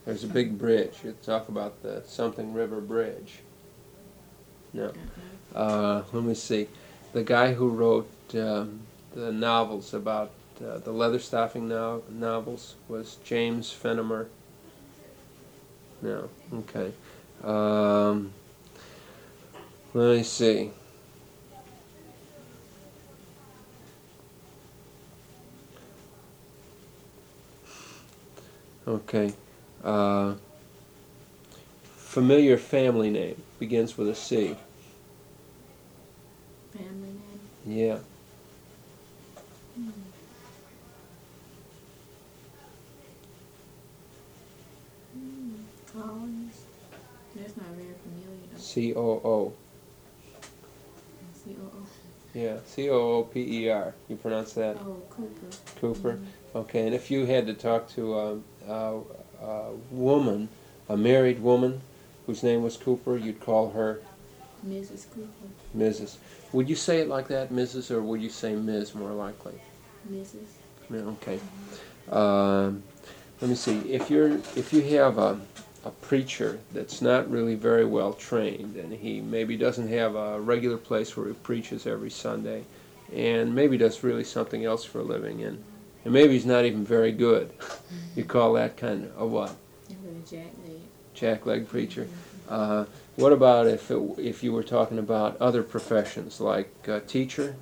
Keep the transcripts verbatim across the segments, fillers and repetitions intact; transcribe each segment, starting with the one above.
There's a big bridge. You talk about the something River Bridge. No. Uh, let me see. The guy who wrote um, the novels about uh, the leather stuffing no novels was James Fenimore. No. Okay. Um, let me see. Okay. Uh, familiar family name begins with a C. Family name? Yeah. Hmm. Hmm. Collins? That's not very familiar though. C O O. C O O. Yeah, C O O P E R. You pronounce that? Oh, Cooper. Cooper. Mm-hmm. Okay, and if you had to talk to a, a, a woman, a married woman, whose name was Cooper, you'd call her? Missus Cooper. Missus Would you say it like that, Missus, or would you say Miz more likely? Missus Yeah, okay. Mm-hmm. Um, let me see. If you're, if you have a, a preacher that's not really very well trained, and he maybe doesn't have a regular place where he preaches every Sunday, and maybe does really something else for a living, and, and maybe he's not even very good, you call that kind of a what? Jackleg. Jackleg preacher. Mm-hmm. Uh, what about if it, if you were talking about other professions like uh, teacher?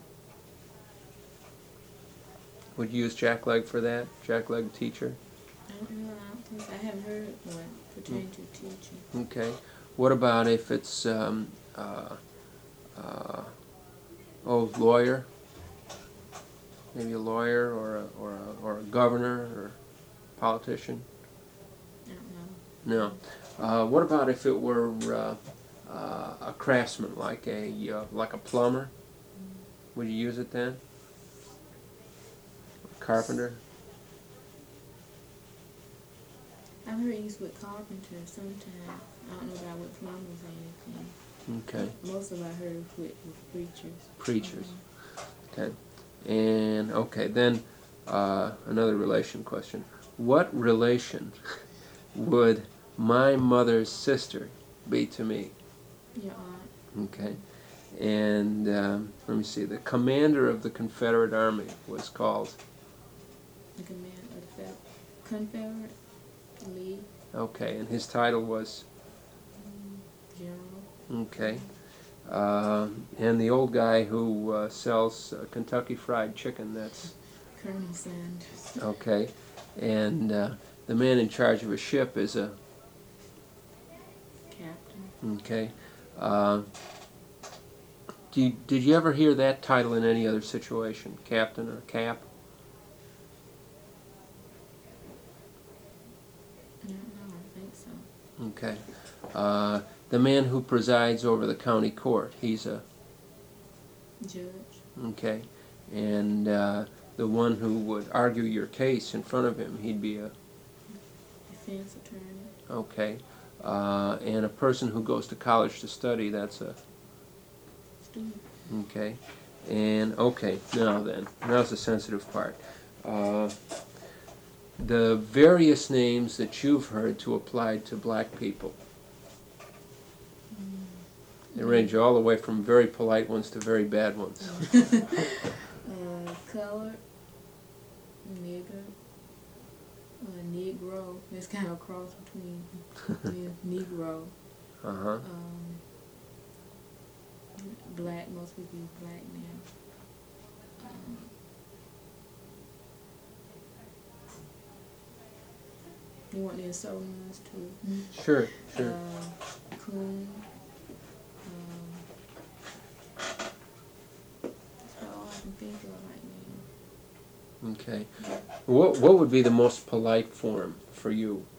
Would you use jackleg for that? Jackleg teacher? I don't know. I don't think so. I haven't heard one pertaining to teaching. Okay. What about if it's um, uh, uh, oh lawyer? Maybe a lawyer or a, or a, or a governor or politician? I don't know. No. Uh, what about if it were uh, uh, a craftsman, like a uh, like a plumber? Would you use it then? A carpenter? I've heard used with carpenters sometimes. I don't know about with plumbers or anything. Okay. Most of I heard with, with preachers. Preachers. Mm-hmm. Okay. And okay, then uh, another relation question. What relation would my mother's sister be to me? Your aunt. Okay. And um, let me see. The commander of the Confederate Army was called? The commander of the Confederate Lee. Okay. And his title was? General. Okay. Uh, and the old guy who uh, sells uh, Kentucky Fried Chicken, that's? Colonel Sanders. Okay. And uh, the man in charge of a ship is a? Captain. Okay. Uh, do you, did you ever hear that title in any other situation? Captain or cap? I don't know. I think so. Okay. Uh, the man who presides over the county court, he's a? Judge. Okay. And uh, the one who would argue your case in front of him, he'd be a? Defense attorney. Okay. Uh, and a person who goes to college to study, that's a? Student. Okay. And, okay, now then, now's the sensitive part. Uh, the various names that you've heard to apply to black people. Mm. They range all the way from very polite ones to very bad ones. uh, colored, nigger, uh, Negro. It's kind of a cross between yeah, Negro. Uh-huh. Um, black, most people use black now. Um, you want the southern ones too? Sure, sure. Uh, coon. Um, that's about all I can think of right now. Okay. What, what would be the most polite form for you?